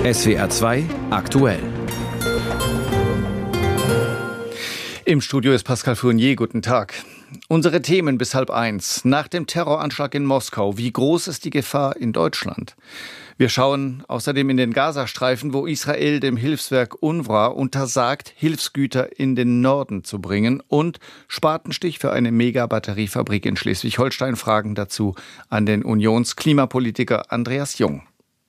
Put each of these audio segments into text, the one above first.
SWR 2 aktuell. Im Studio ist Pascal Fournier. Guten Tag. Unsere Themen bis 12:30. Nach dem Terroranschlag in Moskau, wie groß ist die Gefahr in Deutschland? Wir schauen außerdem in den Gazastreifen, wo Israel dem Hilfswerk UNRWA untersagt, Hilfsgüter in den Norden zu bringen, und Spatenstich für eine Megabatteriefabrik in Schleswig-Holstein. Fragen dazu an den Unionsklimapolitiker Andreas Jung.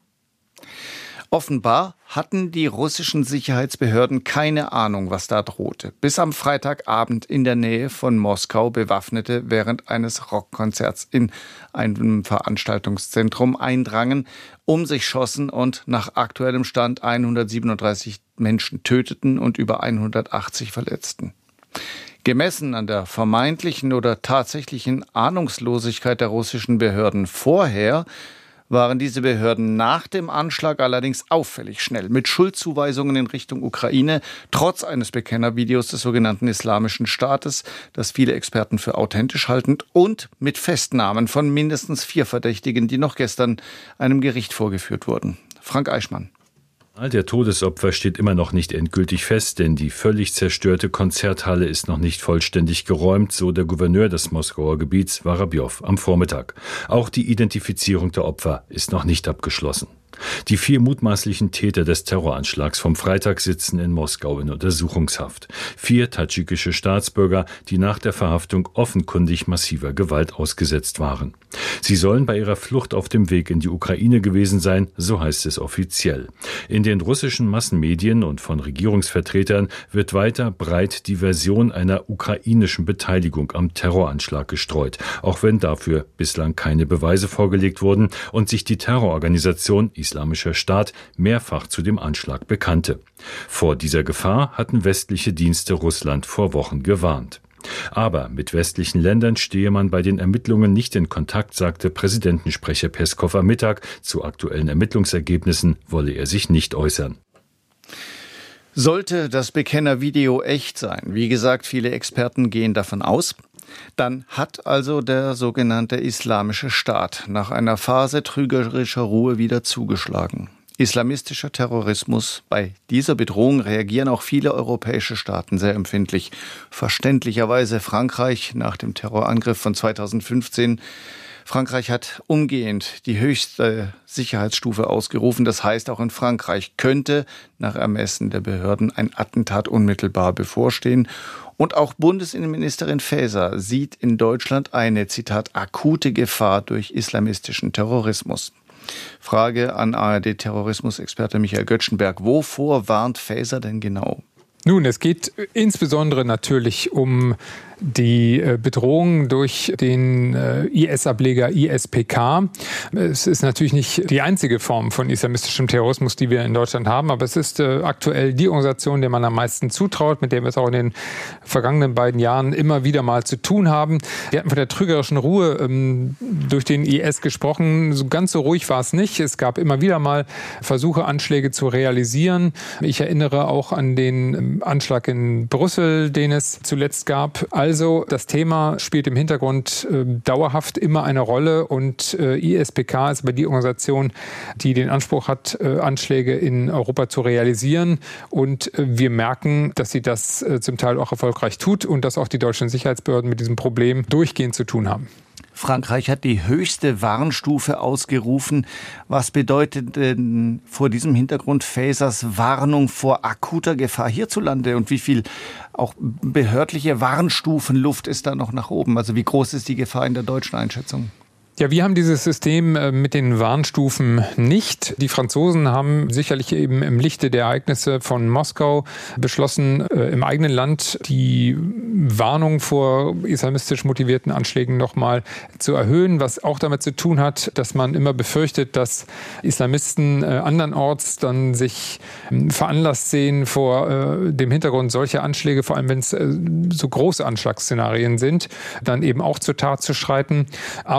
Offenbar hatten die russischen Sicherheitsbehörden keine Ahnung, was da drohte, bis am Freitagabend in der Nähe von Moskau Bewaffnete während eines Rockkonzerts in einem Veranstaltungszentrum eindrangen, um sich schossen und nach aktuellem Stand 137 Menschen töteten und über 180 verletzten. Gemessen an der vermeintlichen oder tatsächlichen Ahnungslosigkeit der russischen Behörden vorher waren diese Behörden nach dem Anschlag allerdings auffällig schnell mit Schuldzuweisungen in Richtung Ukraine, trotz eines Bekennervideos des sogenannten Islamischen Staates, das viele Experten für authentisch halten, und mit Festnahmen von mindestens 4 Verdächtigen, die noch gestern einem Gericht vorgeführt wurden. Frank Eichmann. Der Todesopfer steht immer noch nicht endgültig fest, denn die völlig zerstörte Konzerthalle ist noch nicht vollständig geräumt, so der Gouverneur des Moskauer Gebiets, Worobjow, am Vormittag. Auch die Identifizierung der Opfer ist noch nicht abgeschlossen. Die 4 mutmaßlichen Täter des Terroranschlags vom Freitag sitzen in Moskau in Untersuchungshaft. 4 tadschikische Staatsbürger, die nach der Verhaftung offenkundig massiver Gewalt ausgesetzt waren. Sie sollen bei ihrer Flucht auf dem Weg in die Ukraine gewesen sein, so heißt es offiziell. In den russischen Massenmedien und von Regierungsvertretern wird weiter breit die Version einer ukrainischen Beteiligung am Terroranschlag gestreut, auch wenn dafür bislang keine Beweise vorgelegt wurden und sich die Terrororganisation Islamischer Staat mehrfach zu dem Anschlag bekannte. Vor dieser Gefahr hatten westliche Dienste Russland vor Wochen gewarnt. Aber mit westlichen Ländern stehe man bei den Ermittlungen nicht in Kontakt, sagte Präsidentensprecher Peskow am Mittag. Zu aktuellen Ermittlungsergebnissen wolle er sich nicht äußern. Sollte das Bekennervideo echt sein, wie gesagt, viele Experten gehen davon aus, dann hat also der sogenannte Islamische Staat nach einer Phase trügerischer Ruhe wieder zugeschlagen. Islamistischer Terrorismus. Bei dieser Bedrohung reagieren auch viele europäische Staaten sehr empfindlich. Verständlicherweise Frankreich nach dem Terrorangriff von 2015. Frankreich hat umgehend die höchste Sicherheitsstufe ausgerufen. Das heißt, auch in Frankreich könnte nach Ermessen der Behörden ein Attentat unmittelbar bevorstehen. Und auch Bundesinnenministerin Faeser sieht in Deutschland eine, Zitat, akute Gefahr durch islamistischen Terrorismus. Frage an ARD-Terrorismusexperte Michael Göttschenberg. Wovor warnt Faeser denn genau? Nun, es geht insbesondere natürlich um die Bedrohung durch den IS-Ableger ISPK. Es ist natürlich nicht die einzige Form von islamistischem Terrorismus, die wir in Deutschland haben, aber es ist aktuell die Organisation, der man am meisten zutraut, mit der wir es auch in den vergangenen beiden Jahren immer wieder mal zu tun haben. Wir hatten von der trügerischen Ruhe durch den IS gesprochen. So ganz so ruhig war es nicht. Es gab immer wieder mal Versuche, Anschläge zu realisieren. Ich erinnere auch an den Anschlag in Brüssel, den es zuletzt gab. Also das Thema spielt im Hintergrund dauerhaft immer eine Rolle, und ISPK ist aber die Organisation, die den Anspruch hat, Anschläge in Europa zu realisieren, und wir merken, dass sie das zum Teil auch erfolgreich tut und dass auch die deutschen Sicherheitsbehörden mit diesem Problem durchgehend zu tun haben. Frankreich hat die höchste Warnstufe ausgerufen. Was bedeutet denn vor diesem Hintergrund Faesers Warnung vor akuter Gefahr hierzulande? Und wie viel auch behördliche Warnstufenluft ist da noch nach oben? Also wie groß ist die Gefahr in der deutschen Einschätzung? Ja, wir haben dieses System mit den Warnstufen nicht. Die Franzosen haben sicherlich eben im Lichte der Ereignisse von Moskau beschlossen, im eigenen Land die Warnung vor islamistisch motivierten Anschlägen nochmal zu erhöhen, was auch damit zu tun hat, dass man immer befürchtet, dass Islamisten andernorts dann sich veranlasst sehen, vor dem Hintergrund solcher Anschläge, vor allem wenn es so große Anschlagsszenarien sind, dann eben auch zur Tat zu schreiten. Aber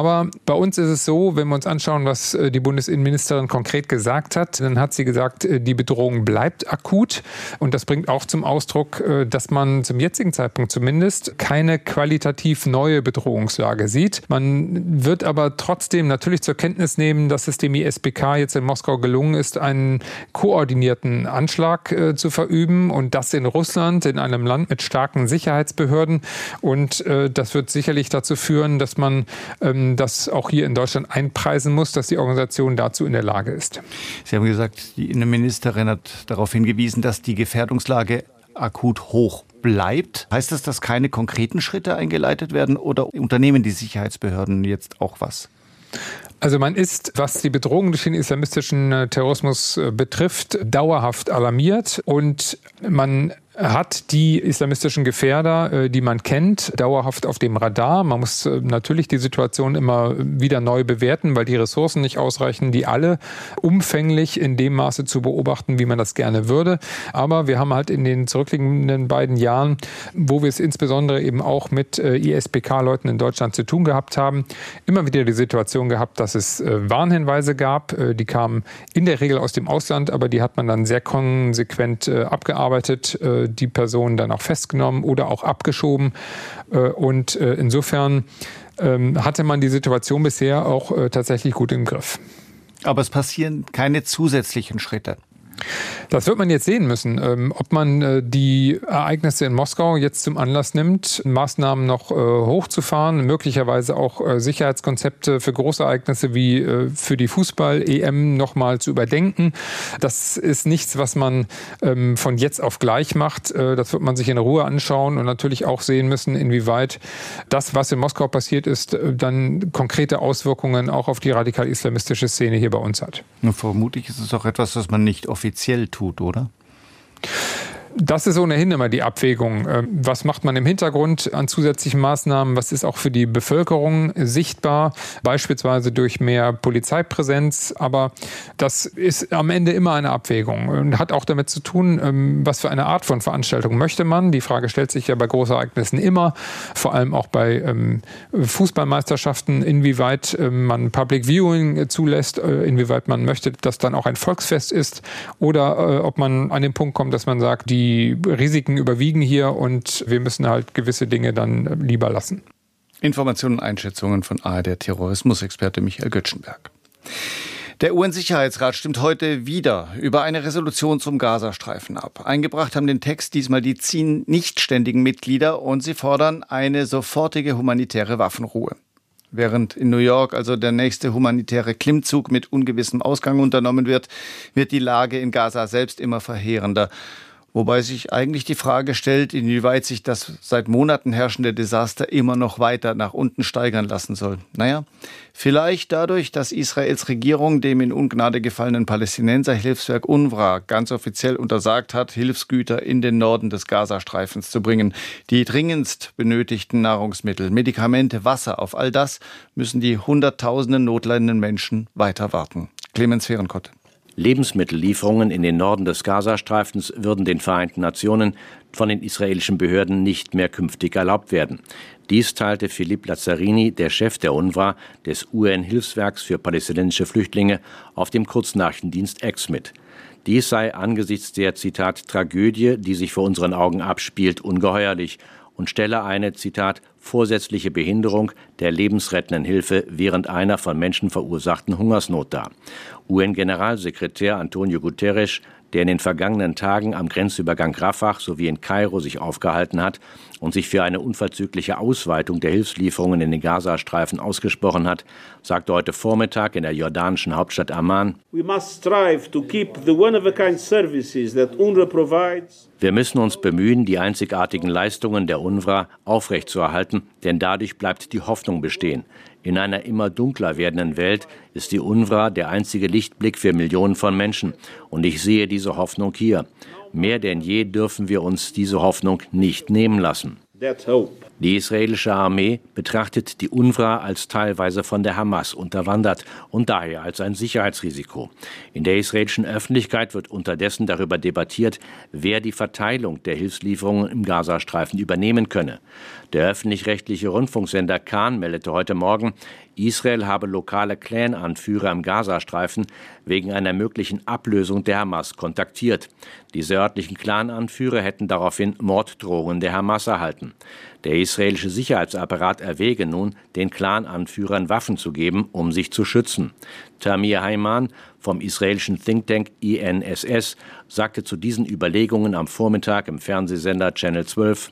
Bei uns ist es so, wenn wir uns anschauen, was die Bundesinnenministerin konkret gesagt hat, dann hat sie gesagt, die Bedrohung bleibt akut. Und das bringt auch zum Ausdruck, dass man zum jetzigen Zeitpunkt zumindest keine qualitativ neue Bedrohungslage sieht. Man wird aber trotzdem natürlich zur Kenntnis nehmen, dass es dem ISPK jetzt in Moskau gelungen ist, einen koordinierten Anschlag zu verüben und das in Russland, in einem Land mit starken Sicherheitsbehörden. Und das wird sicherlich dazu führen, dass man das auch hier in Deutschland einpreisen muss, dass die Organisation dazu in der Lage ist. Sie haben gesagt, die Innenministerin hat darauf hingewiesen, dass die Gefährdungslage akut hoch bleibt. Heißt das, dass keine konkreten Schritte eingeleitet werden oder unternehmen die Sicherheitsbehörden jetzt auch was? Also man ist, was die Bedrohung durch den islamistischen Terrorismus betrifft, dauerhaft alarmiert und man hat die islamistischen Gefährder, die man kennt, dauerhaft auf dem Radar. Man muss natürlich die Situation immer wieder neu bewerten, weil die Ressourcen nicht ausreichen, die alle umfänglich in dem Maße zu beobachten, wie man das gerne würde. Aber wir haben halt in den zurückliegenden beiden Jahren, wo wir es insbesondere eben auch mit ISPK-Leuten in Deutschland zu tun gehabt haben, immer wieder die Situation gehabt, dass es Warnhinweise gab. Die kamen in der Regel aus dem Ausland, aber die hat man dann sehr konsequent abgearbeitet, die Personen dann auch festgenommen oder auch abgeschoben. Und insofern hatte man die Situation bisher auch tatsächlich gut im Griff. Aber es passieren keine zusätzlichen Schritte. Das wird man jetzt sehen müssen, ob man die Ereignisse in Moskau jetzt zum Anlass nimmt, Maßnahmen noch hochzufahren, möglicherweise auch Sicherheitskonzepte für Großereignisse wie für die Fußball-EM nochmal zu überdenken. Das ist nichts, was man von jetzt auf gleich macht. Das wird man sich in Ruhe anschauen und natürlich auch sehen müssen, inwieweit das, was in Moskau passiert ist, dann konkrete Auswirkungen auch auf die radikal-islamistische Szene hier bei uns hat. Vermutlich ist es auch etwas, was man nicht offiziell tut, oder? Das ist ohnehin immer die Abwägung. Was macht man im Hintergrund an zusätzlichen Maßnahmen? Was ist auch für die Bevölkerung sichtbar? Beispielsweise durch mehr Polizeipräsenz. Aber das ist am Ende immer eine Abwägung und hat auch damit zu tun, was für eine Art von Veranstaltung möchte man. Die Frage stellt sich ja bei Großereignissen immer, vor allem auch bei Fußballmeisterschaften, inwieweit man Public Viewing zulässt, inwieweit man möchte, dass dann auch ein Volksfest ist oder ob man an den Punkt kommt, dass man sagt, die Risiken überwiegen hier und wir müssen halt gewisse Dinge dann lieber lassen. Informationen und Einschätzungen von ARD-Terrorismusexperte Michael Göttschenberg. Der UN-Sicherheitsrat stimmt heute wieder über eine Resolution zum Gazastreifen ab. Eingebracht haben den Text diesmal die 10 nichtständigen Mitglieder und sie fordern eine sofortige humanitäre Waffenruhe. Während in New York also der nächste humanitäre Klimmzug mit ungewissem Ausgang unternommen wird, wird die Lage in Gaza selbst immer verheerender. Wobei sich eigentlich die Frage stellt, inwieweit sich das seit Monaten herrschende Desaster immer noch weiter nach unten steigern lassen soll. Naja, vielleicht dadurch, dass Israels Regierung dem in Ungnade gefallenen Palästinenserhilfswerk UNRWA ganz offiziell untersagt hat, Hilfsgüter in den Norden des Gazastreifens zu bringen. Die dringendst benötigten Nahrungsmittel, Medikamente, Wasser, auf all das müssen die Hunderttausenden notleidenden Menschen weiter warten. Clemens Fehrenkott. Lebensmittellieferungen in den Norden des Gazastreifens würden den Vereinten Nationen von den israelischen Behörden nicht mehr künftig erlaubt werden. Dies teilte Philippe Lazzarini, der Chef der UNRWA, des UN-Hilfswerks für palästinensische Flüchtlinge, auf dem Kurznachrichtendienst X mit. Dies sei angesichts der, Zitat, Tragödie, die sich vor unseren Augen abspielt, ungeheuerlich und stelle eine, Zitat, vorsätzliche Behinderung der lebensrettenden Hilfe während einer von Menschen verursachten Hungersnot dar. UN-Generalsekretär Antonio Guterres, der in den vergangenen Tagen am Grenzübergang Rafah sowie in Kairo sich aufgehalten hat und sich für eine unverzügliche Ausweitung der Hilfslieferungen in den Gazastreifen ausgesprochen hat, sagte heute Vormittag in der jordanischen Hauptstadt Amman: Wir müssen uns bemühen, die einzigartigen Leistungen der UNRWA aufrechtzuerhalten, denn dadurch bleibt die Hoffnung bestehen. In einer immer dunkler werdenden Welt ist die UNRWA der einzige Lichtblick für Millionen von Menschen. Und ich sehe diese Hoffnung hier. Mehr denn je dürfen wir uns diese Hoffnung nicht nehmen lassen. Die israelische Armee betrachtet die UNRWA als teilweise von der Hamas unterwandert und daher als ein Sicherheitsrisiko. In der israelischen Öffentlichkeit wird unterdessen darüber debattiert, wer die Verteilung der Hilfslieferungen im Gazastreifen übernehmen könne. Der öffentlich-rechtliche Rundfunksender Kan meldete heute Morgen, Israel habe lokale Clan-Anführer im Gazastreifen wegen einer möglichen Ablösung der Hamas kontaktiert. Diese örtlichen Clan-Anführer hätten daraufhin Morddrohungen der Hamas erhalten. Der israelische Sicherheitsapparat erwäge nun, den Clan-Anführern Waffen zu geben, um sich zu schützen. Tamir Haiman vom israelischen Think Tank INSS sagte zu diesen Überlegungen am Vormittag im Fernsehsender Channel 12: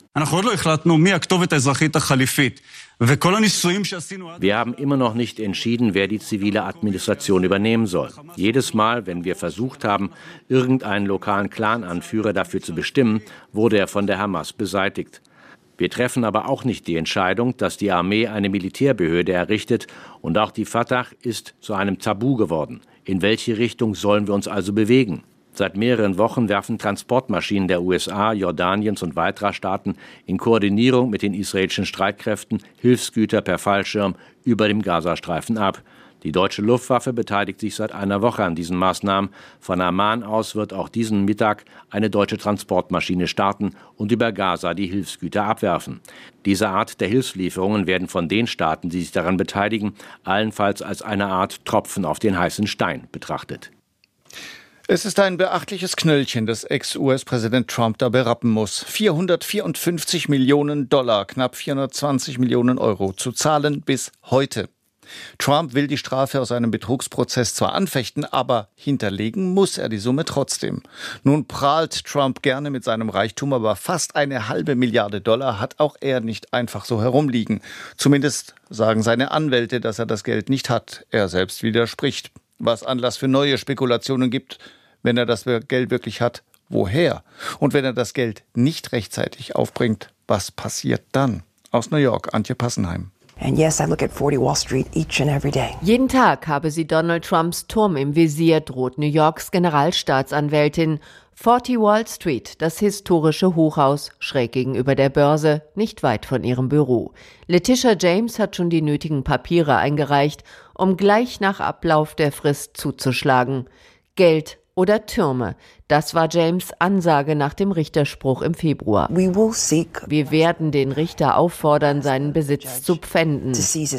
Wir haben immer noch nicht entschieden, wer die zivile Administration übernehmen soll. Jedes Mal, wenn wir versucht haben, irgendeinen lokalen Clan-Anführer dafür zu bestimmen, wurde er von der Hamas beseitigt. Wir treffen aber auch nicht die Entscheidung, dass die Armee eine Militärbehörde errichtet, und auch die Fatah ist zu einem Tabu geworden. In welche Richtung sollen wir uns also bewegen? Seit mehreren Wochen werfen Transportmaschinen der USA, Jordaniens und weiterer Staaten in Koordinierung mit den israelischen Streitkräften Hilfsgüter per Fallschirm über dem Gazastreifen ab. Die deutsche Luftwaffe beteiligt sich seit einer Woche an diesen Maßnahmen. Von Amman aus wird auch diesen Mittag eine deutsche Transportmaschine starten und über Gaza die Hilfsgüter abwerfen. Diese Art der Hilfslieferungen werden von den Staaten, die sich daran beteiligen, allenfalls als eine Art Tropfen auf den heißen Stein betrachtet. Es ist ein beachtliches Knöllchen, das Ex-US-Präsident Trump da berappen muss. 454 Millionen $, knapp 420 Millionen Euro, zu zahlen bis heute. Trump will die Strafe aus einem Betrugsprozess zwar anfechten, aber hinterlegen muss er die Summe trotzdem. Nun prahlt Trump gerne mit seinem Reichtum, aber fast $500 Milliarden hat auch er nicht einfach so herumliegen. Zumindest sagen seine Anwälte, dass er das Geld nicht hat. Er selbst widerspricht. Was Anlass für neue Spekulationen gibt, wenn er das Geld wirklich hat, woher? Und wenn er das Geld nicht rechtzeitig aufbringt, was passiert dann? Aus New York, Antje Passenheim. And yes, I look at 40 Wall Street each and every day. Jeden Tag habe sie Donald Trumps Turm im Visier, droht New Yorks Generalstaatsanwältin. 40 Wall Street, das historische Hochhaus, schräg gegenüber der Börse, nicht weit von ihrem Büro. Letitia James hat schon die nötigen Papiere eingereicht, um gleich nach Ablauf der Frist zuzuschlagen. Geld oder Türme, das war James' Ansage nach dem Richterspruch im Februar. Wir werden den Richter auffordern, seinen Besitz zu pfänden.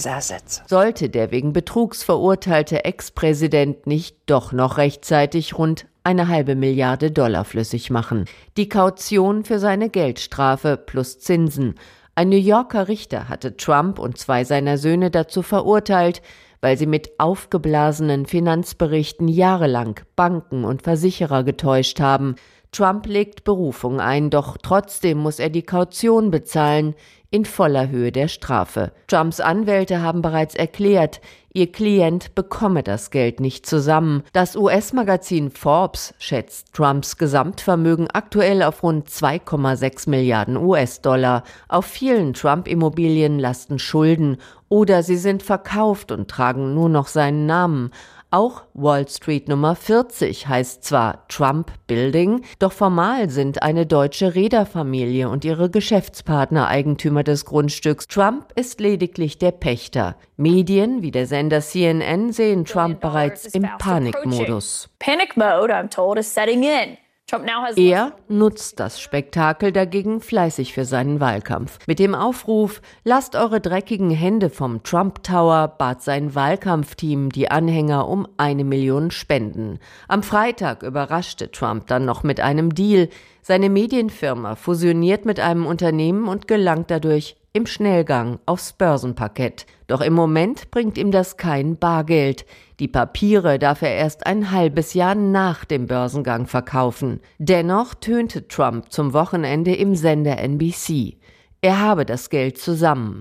Sollte der wegen Betrugs verurteilte Ex-Präsident nicht doch noch rechtzeitig rund $500 Milliarden flüssig machen. Die Kaution für seine Geldstrafe plus Zinsen. Ein New Yorker Richter hatte Trump und 2 seiner Söhne dazu verurteilt, weil sie mit aufgeblasenen Finanzberichten jahrelang Banken und Versicherer getäuscht haben. Trump legt Berufung ein, doch trotzdem muss er die Kaution bezahlen, in voller Höhe der Strafe. Trumps Anwälte haben bereits erklärt, ihr Klient bekomme das Geld nicht zusammen. Das US-Magazin Forbes schätzt Trumps Gesamtvermögen aktuell auf rund 2,6 Milliarden US-Dollar. Auf vielen Trump-Immobilien lasten Schulden oder sie sind verkauft und tragen nur noch seinen Namen. Auch Wall Street Nummer 40 heißt zwar Trump Building, doch formal sind eine deutsche Reederfamilie und ihre Geschäftspartner Eigentümer des Grundstücks. Trump ist lediglich der Pächter. Medien wie der Sender CNN sehen Trump bereits im Panikmodus. Panic mode, I'm told, is setting in. Er nutzt das Spektakel dagegen fleißig für seinen Wahlkampf. Mit dem Aufruf, lasst eure dreckigen Hände vom Trump Tower, bat sein Wahlkampfteam die Anhänger um 1 Million Spenden. Am Freitag überraschte Trump dann noch mit einem Deal. Seine Medienfirma fusioniert mit einem Unternehmen und gelangt dadurch im Schnellgang aufs Börsenparkett. Doch im Moment bringt ihm das kein Bargeld. Die Papiere darf er erst ein halbes Jahr nach dem Börsengang verkaufen. Dennoch tönte Trump zum Wochenende im Sender NBC. Er habe das Geld zusammen.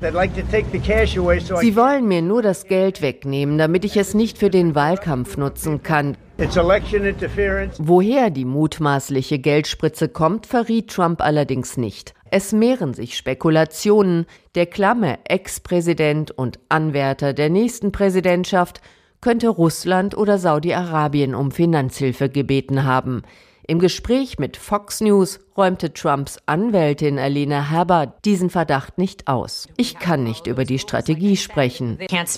Sie wollen mir nur das Geld wegnehmen, damit ich es nicht für den Wahlkampf nutzen kann. Woher die mutmaßliche Geldspritze kommt, verriet Trump allerdings nicht. Es mehren sich Spekulationen. Der klamme Ex-Präsident und Anwärter der nächsten Präsidentschaft könnte Russland oder Saudi-Arabien um Finanzhilfe gebeten haben. Im Gespräch mit Fox News räumte Trumps Anwältin Alina Habba diesen Verdacht nicht aus. Ich kann nicht über die Strategie sprechen.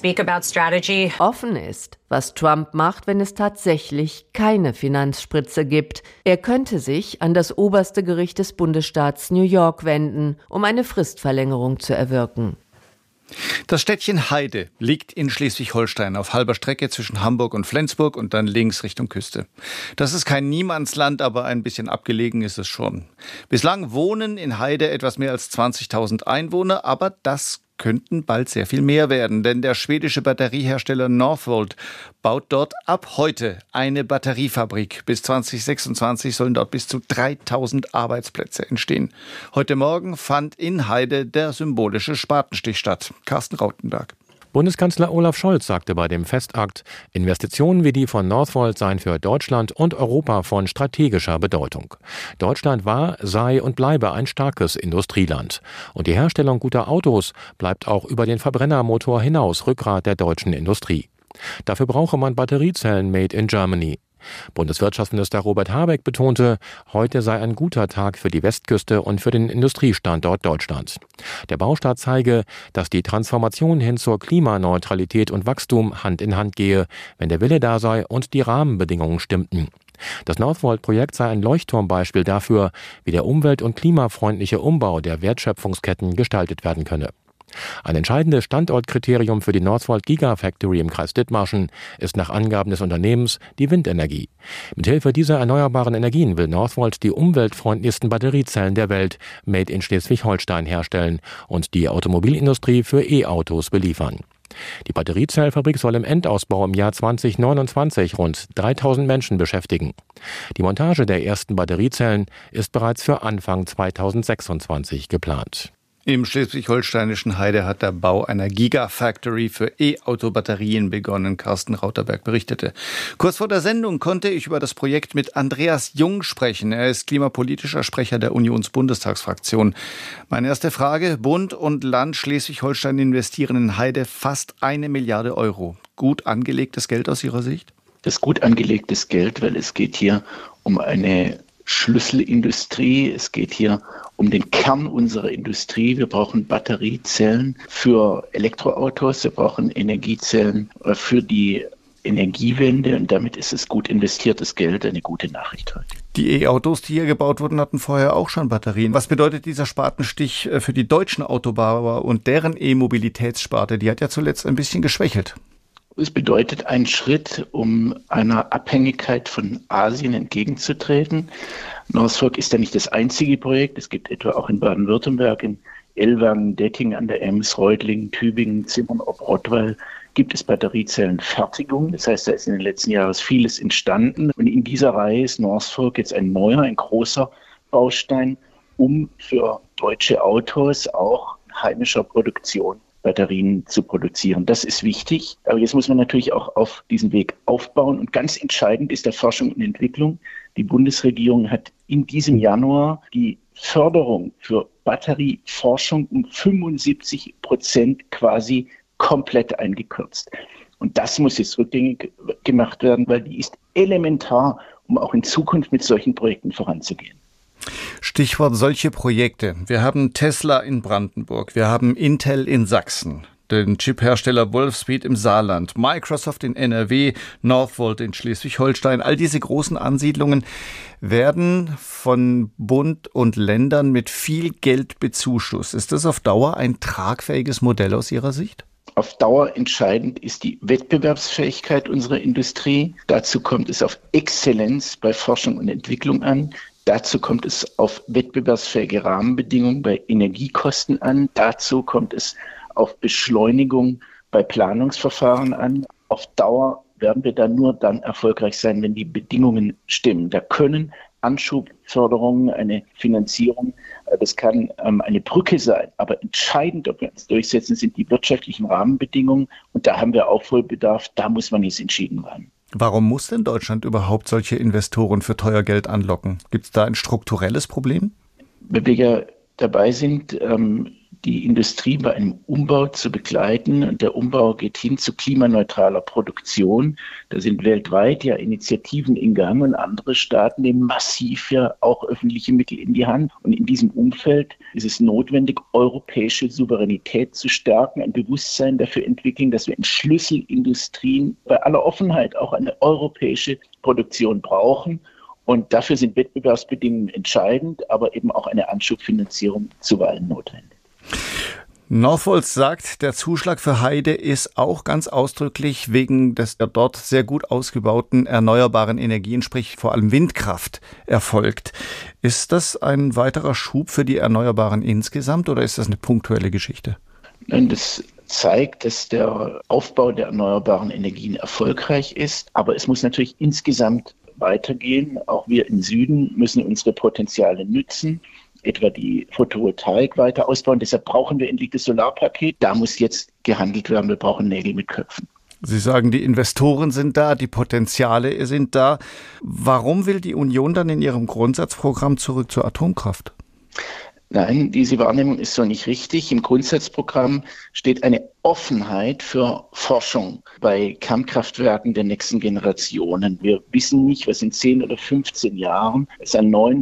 Offen ist, was Trump macht, wenn es tatsächlich keine Finanzspritze gibt. Er könnte sich an das oberste Gericht des Bundesstaats New York wenden, um eine Fristverlängerung zu erwirken. Das Städtchen Heide liegt in Schleswig-Holstein auf halber Strecke zwischen Hamburg und Flensburg und dann links Richtung Küste. Das ist kein Niemandsland, aber ein bisschen abgelegen ist es schon. Bislang wohnen in Heide etwas mehr als 20.000 Einwohner, aber das könnten bald sehr viel mehr werden, denn der schwedische Batteriehersteller Northvolt baut dort ab heute eine Batteriefabrik. Bis 2026 sollen dort bis zu 3.000 Arbeitsplätze entstehen. Heute Morgen fand in Heide der symbolische Spatenstich statt. Carsten Rautenberg. Bundeskanzler Olaf Scholz sagte bei dem Festakt, Investitionen wie die von Northvolt seien für Deutschland und Europa von strategischer Bedeutung. Deutschland war, sei und bleibe ein starkes Industrieland. Und die Herstellung guter Autos bleibt auch über den Verbrennermotor hinaus Rückgrat der deutschen Industrie. Dafür brauche man Batteriezellen made in Germany. Bundeswirtschaftsminister Robert Habeck betonte, heute sei ein guter Tag für die Westküste und für den Industriestandort Deutschland. Der Baustart zeige, dass die Transformation hin zur Klimaneutralität und Wachstum Hand in Hand gehe, wenn der Wille da sei und die Rahmenbedingungen stimmten. Das Northvolt-Projekt sei ein Leuchtturmbeispiel dafür, wie der umwelt- und klimafreundliche Umbau der Wertschöpfungsketten gestaltet werden könne. Ein entscheidendes Standortkriterium für die Northvolt Gigafactory im Kreis Dithmarschen ist nach Angaben des Unternehmens die Windenergie. Mithilfe dieser erneuerbaren Energien will Northvolt die umweltfreundlichsten Batteriezellen der Welt made in Schleswig-Holstein herstellen und die Automobilindustrie für E-Autos beliefern. Die Batteriezellfabrik soll im Endausbau im Jahr 2029 rund 3.000 Menschen beschäftigen. Die Montage der ersten Batteriezellen ist bereits für Anfang 2026 geplant. Im schleswig-holsteinischen Heide hat der Bau einer Gigafactory für E-Auto-Batterien begonnen, Carsten Rauterberg berichtete. Kurz vor der Sendung konnte ich über das Projekt mit Andreas Jung sprechen. Er ist klimapolitischer Sprecher der Unionsbundestagsfraktion. Meine erste Frage: Bund und Land Schleswig-Holstein investieren in Heide fast 1 Milliarde Euro. Gut angelegtes Geld aus Ihrer Sicht? Das ist gut angelegtes Geld, weil es geht hier um eine Schlüsselindustrie. Es geht hier um den Kern unserer Industrie. Wir brauchen Batteriezellen für Elektroautos, wir brauchen Energiezellen für die Energiewende und damit ist es gut investiertes Geld, eine gute Nachricht heute. Die E-Autos, die hier gebaut wurden, hatten vorher auch schon Batterien. Was bedeutet dieser Spatenstich für die deutschen Autobauer und deren E-Mobilitätssparte? Die hat ja zuletzt ein bisschen geschwächelt. Es bedeutet einen Schritt, um einer Abhängigkeit von Asien entgegenzutreten. Northvolt ist ja nicht das einzige Projekt. Es gibt etwa auch in Baden-Württemberg, in Ellwangen, Detting an der Ems, Reutlingen, Tübingen, Zimmern ob Rottweil gibt es Batteriezellenfertigung. Das heißt, da ist in den letzten Jahren vieles entstanden. Und in dieser Reihe ist Northvolt jetzt ein neuer, ein großer Baustein, um für deutsche Autos auch heimischer Produktion Batterien zu produzieren. Das ist wichtig. Aber jetzt muss man natürlich auch auf diesen Weg aufbauen. Und ganz entscheidend ist der Forschung und Entwicklung. Die Bundesregierung hat in diesem Januar die Förderung für Batterieforschung um 75% quasi komplett eingekürzt. Und das muss jetzt rückgängig gemacht werden, weil die ist elementar, um auch in Zukunft mit solchen Projekten voranzugehen. Stichwort solche Projekte. Wir haben Tesla in Brandenburg, wir haben Intel in Sachsen, den Chiphersteller Wolfspeed im Saarland, Microsoft in NRW, Northvolt in Schleswig-Holstein. All diese großen Ansiedlungen werden von Bund und Ländern mit viel Geld bezuschusst. Ist das auf Dauer ein tragfähiges Modell aus Ihrer Sicht? Auf Dauer entscheidend ist die Wettbewerbsfähigkeit unserer Industrie. Dazu kommt es auf Exzellenz bei Forschung und Entwicklung an. Dazu kommt es auf wettbewerbsfähige Rahmenbedingungen bei Energiekosten an. Dazu kommt es auf Beschleunigung bei Planungsverfahren an. Auf Dauer werden wir dann nur dann erfolgreich sein, wenn die Bedingungen stimmen. Da können Anschubförderungen, eine Finanzierung, das kann eine Brücke sein. Aber entscheidend, ob wir uns durchsetzen, sind die wirtschaftlichen Rahmenbedingungen. Und da haben wir Aufholbedarf. Da muss man jetzt entschieden ran. Warum muss denn Deutschland überhaupt solche Investoren für teuer Geld anlocken? Gibt es da ein strukturelles Problem? Weil wir ja dabei sind, die Industrie bei einem Umbau zu begleiten. Und der Umbau geht hin zu klimaneutraler Produktion. Da sind weltweit ja Initiativen in Gang und andere Staaten nehmen massiv ja auch öffentliche Mittel in die Hand. Und in diesem Umfeld ist es notwendig, europäische Souveränität zu stärken, ein Bewusstsein dafür entwickeln, dass wir in Schlüsselindustrien bei aller Offenheit auch eine europäische Produktion brauchen. Und dafür sind Wettbewerbsbedingungen entscheidend, aber eben auch eine Anschubfinanzierung zuweilen notwendig. Northvolt sagt, der Zuschlag für Heide ist auch ganz ausdrücklich wegen des dort sehr gut ausgebauten erneuerbaren Energien, sprich vor allem Windkraft, erfolgt. Ist das ein weiterer Schub für die Erneuerbaren insgesamt oder ist das eine punktuelle Geschichte? Nein, das zeigt, dass der Aufbau der erneuerbaren Energien erfolgreich ist. Aber es muss natürlich insgesamt weitergehen. Auch wir im Süden müssen unsere Potenziale nützen, etwa die Photovoltaik weiter ausbauen. Deshalb brauchen wir endlich das Solarpaket. Da muss jetzt gehandelt werden. Wir brauchen Nägel mit Köpfen. Sie sagen, die Investoren sind da, die Potenziale sind da. Warum will die Union dann in ihrem Grundsatzprogramm zurück zur Atomkraft? Nein, diese Wahrnehmung ist so nicht richtig. Im Grundsatzprogramm steht eine Offenheit für Forschung bei Kernkraftwerken der nächsten Generationen. Wir wissen nicht, was in 10 oder 15 Jahren es an neuen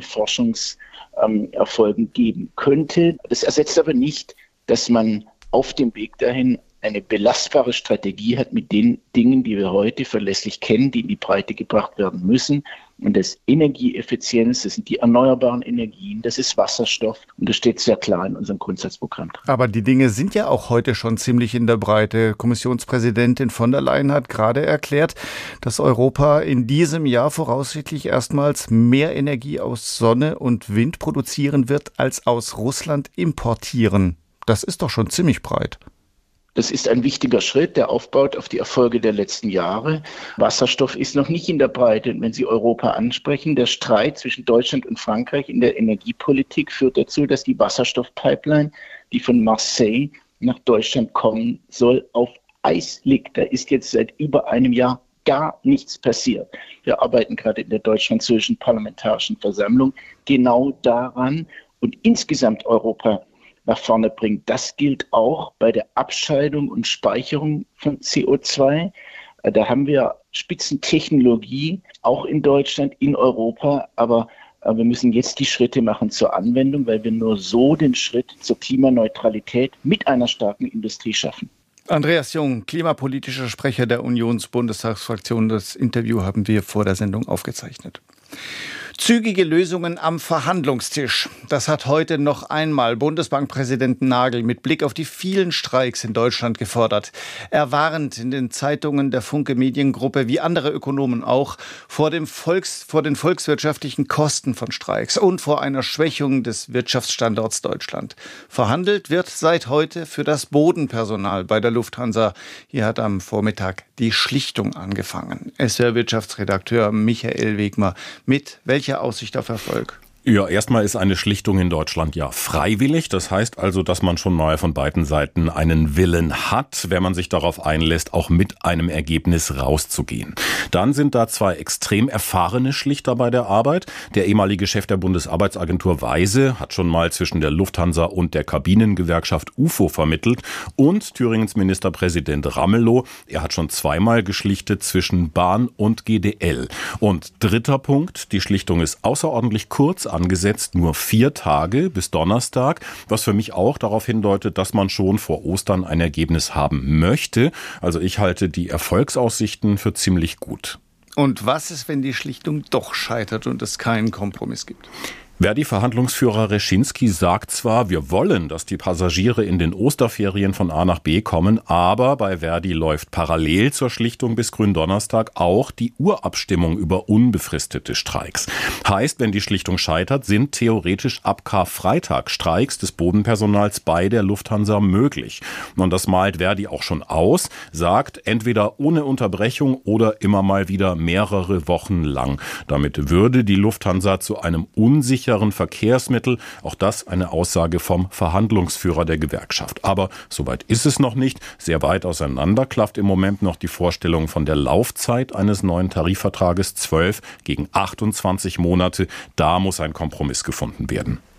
Forschungserfolgen geben könnte. Das ersetzt aber nicht, dass man auf dem Weg dahin eine belastbare Strategie hat mit den Dingen, die wir heute verlässlich kennen, die in die Breite gebracht werden müssen. Und das Energieeffizienz, das sind die erneuerbaren Energien, das ist Wasserstoff. Und das steht sehr klar in unserem Grundsatzprogramm drin. Aber die Dinge sind ja auch heute schon ziemlich in der Breite. Kommissionspräsidentin von der Leyen hat gerade erklärt, dass Europa in diesem Jahr voraussichtlich erstmals mehr Energie aus Sonne und Wind produzieren wird, als aus Russland importieren. Das ist doch schon ziemlich breit. Das ist ein wichtiger Schritt, der aufbaut auf die Erfolge der letzten Jahre. Wasserstoff ist noch nicht in der Breite. Und wenn Sie Europa ansprechen, der Streit zwischen Deutschland und Frankreich in der Energiepolitik führt dazu, dass die Wasserstoffpipeline, die von Marseille nach Deutschland kommen soll, auf Eis liegt. Da ist jetzt seit über einem Jahr gar nichts passiert. Wir arbeiten gerade in der Deutsch-Französischen Parlamentarischen Versammlung genau daran und insgesamt Europa nach vorne bringt. Das gilt auch bei der Abscheidung und Speicherung von CO2. Da haben wir Spitzentechnologie, auch in Deutschland, in Europa, aber wir müssen jetzt die Schritte machen zur Anwendung, weil wir nur so den Schritt zur Klimaneutralität mit einer starken Industrie schaffen. Andreas Jung, klimapolitischer Sprecher der Unionsbundestagsfraktion. Das Interview haben wir vor der Sendung aufgezeichnet. Zügige Lösungen am Verhandlungstisch. Das hat heute noch einmal Bundesbankpräsident Nagel mit Blick auf die vielen Streiks in Deutschland gefordert. Er warnt in den Zeitungen der Funke Mediengruppe, wie andere Ökonomen auch, vor den volkswirtschaftlichen Kosten von Streiks und vor einer Schwächung des Wirtschaftsstandorts Deutschland. Verhandelt wird seit heute für das Bodenpersonal bei der Lufthansa. Hier hat am Vormittag die Schlichtung angefangen. SWR-Wirtschaftsredakteur Michael Wegmer mit welcher Aussicht auf Erfolg? Ja, erstmal ist eine Schlichtung in Deutschland ja freiwillig. Das heißt also, dass man schon mal von beiden Seiten einen Willen hat, wenn man sich darauf einlässt, auch mit einem Ergebnis rauszugehen. Dann sind da zwei extrem erfahrene Schlichter bei der Arbeit. Der ehemalige Chef der Bundesarbeitsagentur Weise hat schon mal zwischen der Lufthansa und der Kabinengewerkschaft UFO vermittelt. Und Thüringens Ministerpräsident Ramelow, er hat schon zweimal geschlichtet zwischen Bahn und GDL. Und dritter Punkt, die Schlichtung ist außerordentlich kurz angesetzt, nur 4 Tage bis Donnerstag, was für mich auch darauf hindeutet, dass man schon vor Ostern ein Ergebnis haben möchte. Also ich halte die Erfolgsaussichten für ziemlich gut. Und was ist, wenn die Schlichtung doch scheitert und es keinen Kompromiss gibt? Verdi-Verhandlungsführer Reschinski sagt zwar, wir wollen, dass die Passagiere in den Osterferien von A nach B kommen, aber bei Verdi läuft parallel zur Schlichtung bis Gründonnerstag auch die Urabstimmung über unbefristete Streiks. Heißt, wenn die Schlichtung scheitert, sind theoretisch ab Karfreitag Streiks des Bodenpersonals bei der Lufthansa möglich. Und das malt Verdi auch schon aus, sagt entweder ohne Unterbrechung oder immer mal wieder mehrere Wochen lang. Damit würde die Lufthansa zu einem unsicheren Verkehrsmittel. Auch das eine Aussage vom Verhandlungsführer der Gewerkschaft. Aber soweit ist es noch nicht. Sehr weit auseinander klafft im Moment noch die Vorstellung von der Laufzeit eines neuen Tarifvertrages 12 gegen 28 Monate. Da muss ein Kompromiss gefunden werden.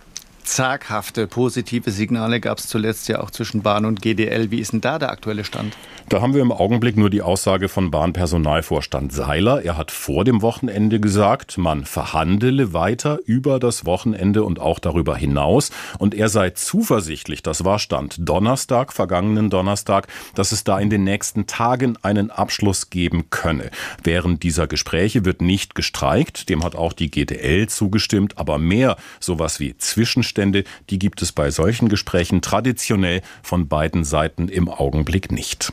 zaghafte, positive Signale gab es zuletzt ja auch zwischen Bahn und GDL. Wie ist denn da der aktuelle Stand? Da haben wir im Augenblick nur die Aussage von Bahnpersonalvorstand Seiler. Er hat vor dem Wochenende gesagt, man verhandele weiter über das Wochenende und auch darüber hinaus. Und er sei zuversichtlich, das war Stand Donnerstag, vergangenen Donnerstag, dass es da in den nächsten Tagen einen Abschluss geben könne. Während dieser Gespräche wird nicht gestreikt, dem hat auch die GDL zugestimmt, aber mehr sowas wie Zwischenstände, die gibt es bei solchen Gesprächen traditionell von beiden Seiten im Augenblick nicht.